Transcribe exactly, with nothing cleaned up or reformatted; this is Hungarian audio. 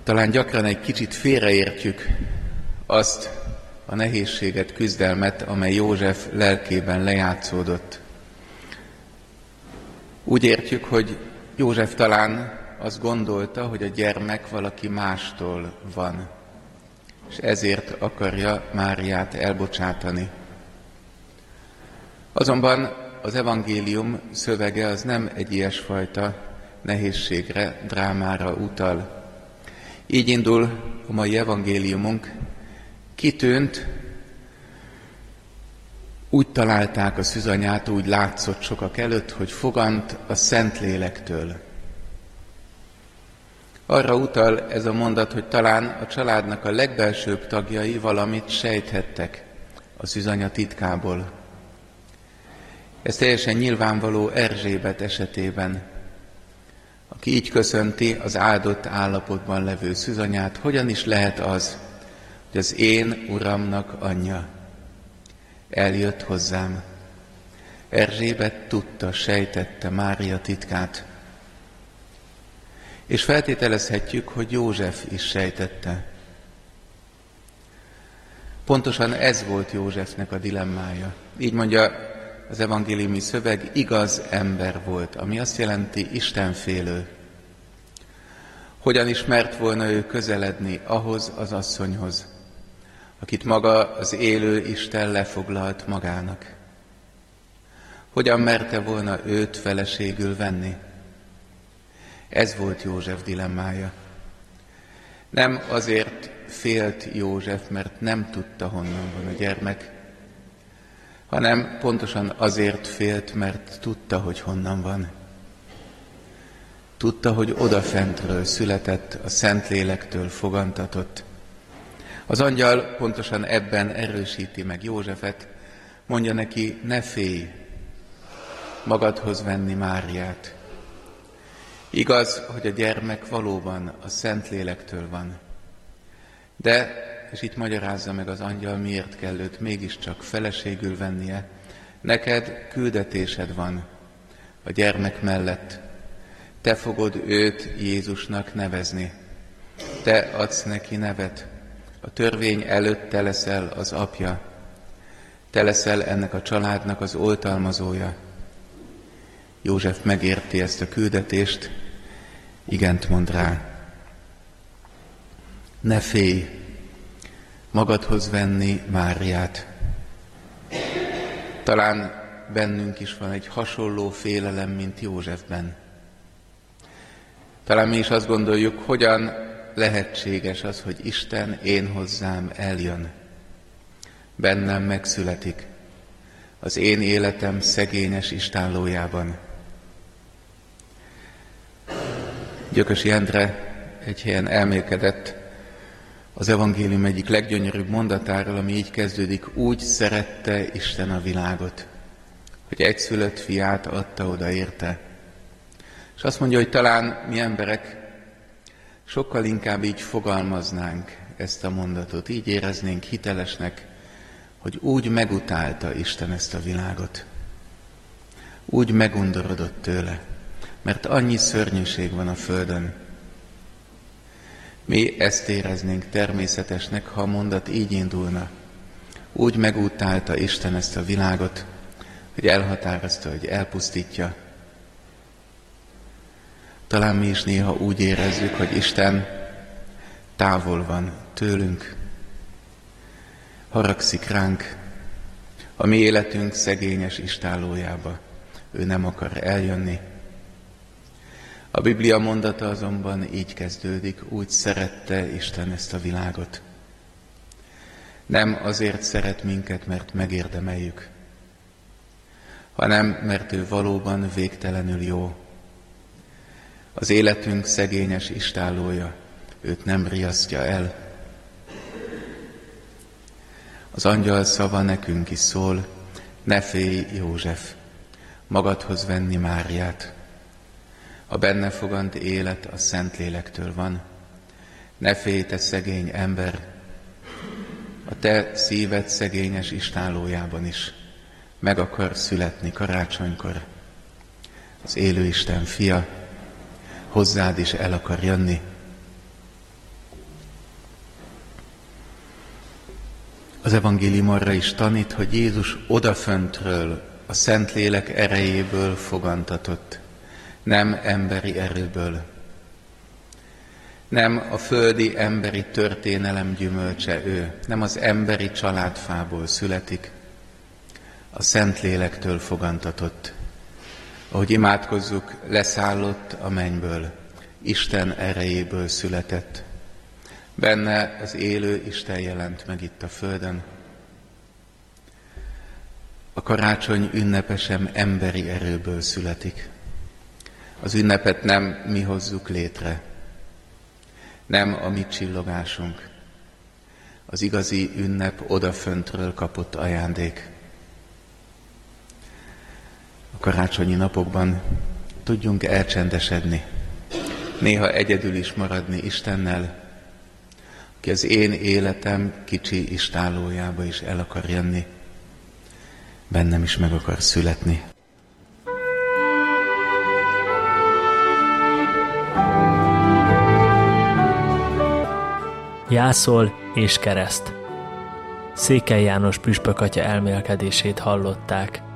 Talán gyakran egy kicsit félreértjük azt a nehézséget, küzdelmet, amely József lelkében lejátszódott. Úgy értjük, hogy József talán azt gondolta, hogy a gyermek valaki mástól van, és ezért akarja Máriát elbocsátani. Azonban az evangélium szövege az nem egy ilyesfajta nehézségre, drámára utal. Így indul a mai evangéliumunk. Kitűnt, úgy találták a szűzanyát, úgy látszott sokak előtt, hogy fogant a Szentlélektől. Arra utal ez a mondat, hogy talán a családnak a legbelsőbb tagjai valamit sejthettek a szűzanya titkából. Ez teljesen nyilvánvaló Erzsébet esetében, aki így köszönti az áldott állapotban levő szűzanyát: hogyan is lehet az, hogy az én Uramnak anyja eljött hozzám. Erzsébet tudta, sejtette Mária titkát. És feltételezhetjük, hogy József is sejtette. Pontosan ez volt Józsefnek a dilemmája. Így mondja az evangéliumi szöveg, igaz ember volt, ami azt jelenti istenfélő. Hogyan is mert volna ő közeledni ahhoz az asszonyhoz, akit maga az élő Isten lefoglalt magának? Hogyan merte volna őt feleségül venni? Ez volt József dilemmája. Nem azért félt József, mert nem tudta, honnan van a gyermek, hanem pontosan azért félt, mert tudta, hogy honnan van. Tudta, hogy odafentről született, a Szentlélektől fogantatott. Az angyal pontosan ebben erősíti meg Józsefet, mondja neki: ne félj magadhoz venni Máriát. Igaz, hogy a gyermek valóban a Szentlélektől van, de, és itt magyarázza meg az angyal, miért kell őt mégiscsak feleségül vennie, neked küldetésed van a gyermek mellett. Te fogod őt Jézusnak nevezni. Te adsz neki nevet. A törvény előtt te leszel az apja. Te leszel ennek a családnak az oltalmazója. József megérti ezt a küldetést, igent mond rá. Ne félj magadhoz venni Máriát. Talán bennünk is van egy hasonló félelem, mint Józsefben. Talán mi is azt gondoljuk, hogyan lehetséges az, hogy Isten én hozzám eljön. Bennem megszületik, az én életem szegényes istállójában. Gyökösi Endre egy helyen elmélkedett az evangélium egyik leggyönyörűbb mondatáról, ami így kezdődik: úgy szerette Isten a világot, hogy egyszülött fiát adta oda érte. És azt mondja, hogy talán mi emberek sokkal inkább így fogalmaznánk ezt a mondatot, így éreznénk hitelesnek, hogy úgy megutálta Isten ezt a világot. Úgy megundorodott tőle, mert annyi szörnyűség van a földön. Mi ezt éreznénk természetesnek, ha a mondat így indulna. Úgy megutálta Isten ezt a világot, hogy elhatározta, hogy elpusztítja. Talán mi is néha úgy érezzük, hogy Isten távol van tőlünk, haragszik ránk, a mi életünk szegényes istállójába. Ő nem akar eljönni. A Biblia mondata azonban így kezdődik: úgy szerette Isten ezt a világot. Nem azért szeret minket, mert megérdemeljük, hanem mert ő valóban végtelenül jó. Az életünk szegényes istállója, őt nem riasztja el. Az angyal szava nekünk is szól: ne félj, József, magadhoz venni Máriát. A benne fogant élet a Szentlélektől van. Ne félj, te szegény ember, a te szíved szegényes istállójában is meg akar születni karácsonykor az élő Isten fia, hozzád is el akar jönni. Az evangélium arra is tanít, hogy Jézus odaföntről, a Szentlélek erejéből fogantatott, nem emberi erőből. Nem a földi emberi történelem gyümölcse ő, nem az emberi családfából születik, a Szentlélektől fogantatott. Ahogy imádkozzuk, leszállott a mennyből, Isten erejéből született. Benne az élő Isten jelent meg itt a földön. A karácsony ünnepe sem emberi erőből születik. Az ünnepet nem mi hozzuk létre, nem a mi csillogásunk. Az igazi ünnep odaföntről kapott ajándék. A karácsonyi napokban tudjunk elcsendesedni, néha egyedül is maradni Istennel, aki az én életem kicsi istállójába is el akar jönni, bennem is meg akar születni. Jászol és kereszt. Székely János püspök atya elmélkedését hallották.